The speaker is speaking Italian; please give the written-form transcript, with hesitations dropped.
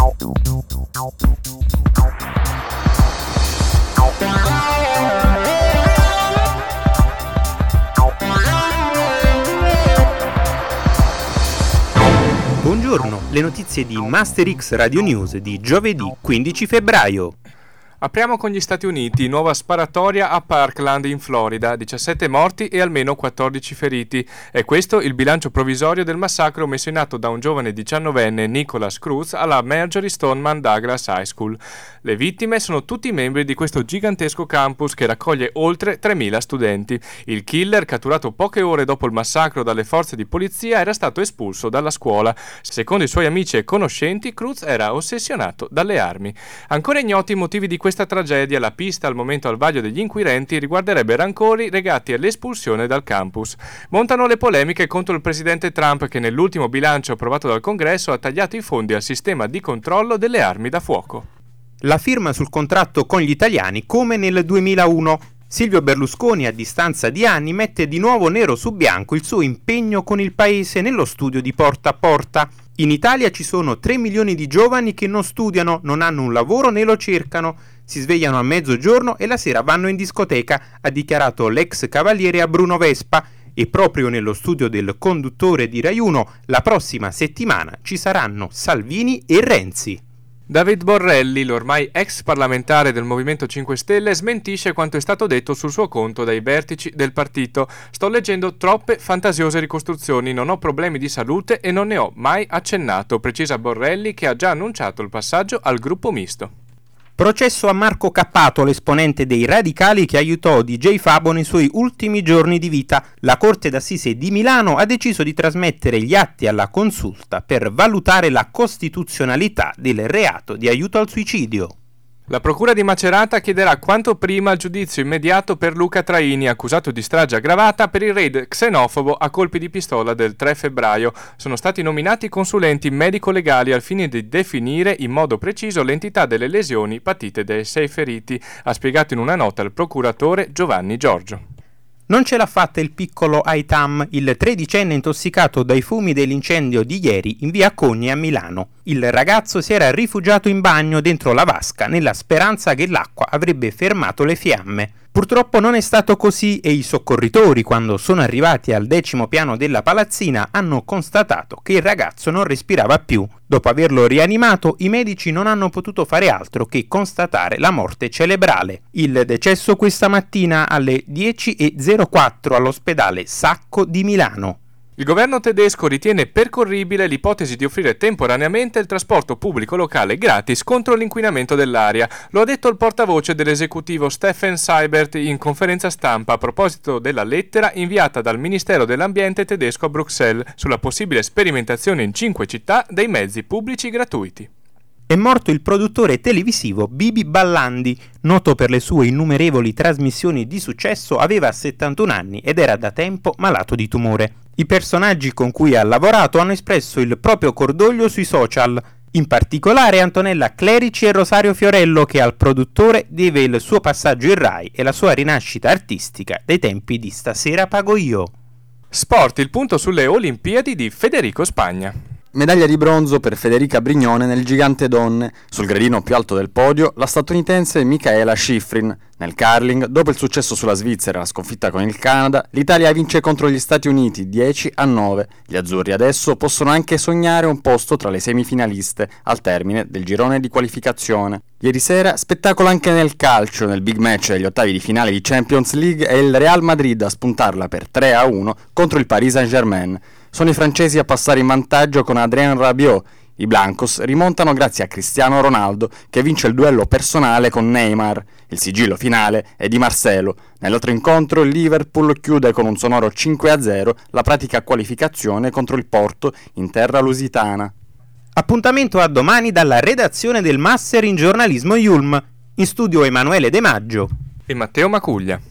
Buongiorno, le notizie di Master X Radio News di giovedì 15 febbraio. Apriamo con gli Stati Uniti, nuova sparatoria a Parkland in Florida, 17 morti e almeno 14 feriti. È questo il bilancio provvisorio del massacro messo in atto da un giovane 19enne, Nicholas Cruz, alla Marjory Stoneman Douglas High School. Le vittime sono tutti membri di questo gigantesco campus che raccoglie oltre 3.000 studenti. Il killer, catturato poche ore dopo il massacro dalle forze di polizia, era stato espulso dalla scuola. Secondo i suoi amici e conoscenti, Cruz era ossessionato dalle armi. Ancora ignoti i motivi di questa tragedia, la pista al momento al vaglio degli inquirenti riguarderebbe rancori legati all'espulsione dal campus. Montano le polemiche contro il presidente Trump che nell'ultimo bilancio approvato dal Congresso ha tagliato i fondi al sistema di controllo delle armi da fuoco. La firma sul contratto con gli italiani come nel 2001. Silvio Berlusconi, a distanza di anni, mette di nuovo nero su bianco il suo impegno con il paese nello studio di porta a porta. In Italia ci sono 3 milioni di giovani che non studiano, non hanno un lavoro né lo cercano, si svegliano a mezzogiorno e la sera vanno in discoteca, ha dichiarato l'ex cavaliere a Bruno Vespa. E proprio nello studio del conduttore di Rai 1 la prossima settimana ci saranno Salvini e Renzi. David Borrelli, l'ormai ex parlamentare del Movimento 5 Stelle, smentisce quanto è stato detto sul suo conto dai vertici del partito. Sto leggendo troppe fantasiose ricostruzioni, non ho problemi di salute e non ne ho mai accennato, precisa Borrelli, che ha già annunciato il passaggio al gruppo misto. Processo a Marco Cappato, l'esponente dei radicali che aiutò DJ Fabo nei suoi ultimi giorni di vita. La Corte d'Assise di Milano ha deciso di trasmettere gli atti alla consulta per valutare la costituzionalità del reato di aiuto al suicidio. La procura di Macerata chiederà quanto prima il giudizio immediato per Luca Traini, accusato di strage aggravata per il raid xenofobo a colpi di pistola del 3 febbraio. Sono stati nominati consulenti medico-legali al fine di definire in modo preciso l'entità delle lesioni patite dai 6 feriti, ha spiegato in una nota il procuratore Giovanni Giorgio. Non ce l'ha fatta il piccolo Aitam, il 13enne intossicato dai fumi dell'incendio di ieri in via Cogni a Milano. Il ragazzo si era rifugiato in bagno dentro la vasca nella speranza che l'acqua avrebbe fermato le fiamme. Purtroppo non è stato così e i soccorritori, quando sono arrivati al 10° piano della palazzina, hanno constatato che il ragazzo non respirava più. Dopo averlo rianimato, i medici non hanno potuto fare altro che constatare la morte cerebrale. Il decesso questa mattina alle 10:04 all'ospedale Sacco di Milano. Il governo tedesco ritiene percorribile l'ipotesi di offrire temporaneamente il trasporto pubblico locale gratis contro l'inquinamento dell'aria. Lo ha detto il portavoce dell'esecutivo Steffen Seibert in conferenza stampa a proposito della lettera inviata dal Ministero dell'Ambiente tedesco a Bruxelles sulla possibile sperimentazione in 5 città dei mezzi pubblici gratuiti. È morto il produttore televisivo Bibi Ballandi, noto per le sue innumerevoli trasmissioni di successo, aveva 71 anni ed era da tempo malato di tumore. I personaggi con cui ha lavorato hanno espresso il proprio cordoglio sui social, in particolare Antonella Clerici e Rosario Fiorello, che al produttore deve il suo passaggio in Rai e la sua rinascita artistica dai tempi di Stasera pago io. Sport, il punto sulle Olimpiadi di Federico Spagna. Medaglia di bronzo per Federica Brignone nel gigante donne. Sul gradino più alto del podio, la statunitense Michaela Schifrin. Nel curling, dopo il successo sulla Svizzera e la sconfitta con il Canada, l'Italia vince contro gli Stati Uniti 10-9. Gli azzurri adesso possono anche sognare un posto tra le semifinaliste al termine del girone di qualificazione. Ieri sera, spettacolo anche nel calcio. Nel big match degli ottavi di finale di Champions League è il Real Madrid a spuntarla per 3-1 contro il Paris Saint-Germain. Sono i francesi a passare in vantaggio con Adrien Rabiot. I Blancos rimontano grazie a Cristiano Ronaldo, che vince il duello personale con Neymar. Il sigillo finale è di Marcelo. Nell'altro incontro il Liverpool chiude con un sonoro 5-0 la pratica qualificazione contro il Porto in terra lusitana. Appuntamento a domani dalla redazione del Master in giornalismo Yulm. In studio Emanuele De Maggio e Matteo Macuglia.